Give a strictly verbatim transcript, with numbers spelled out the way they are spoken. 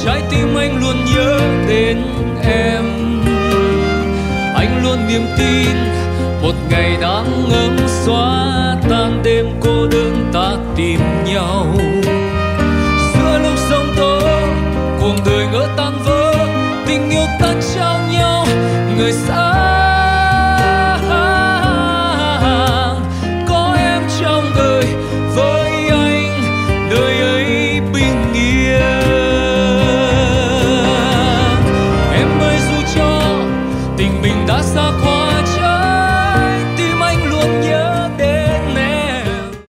trái tim anh luôn nhớ đến em. Anh luôn niềm tin một ngày nắng ấm xóa tan đêm cô đơn ta tìm nhau. Giữa lúc sóng tố cuộc đời ngỡ tan vỡ, tình yêu ta trao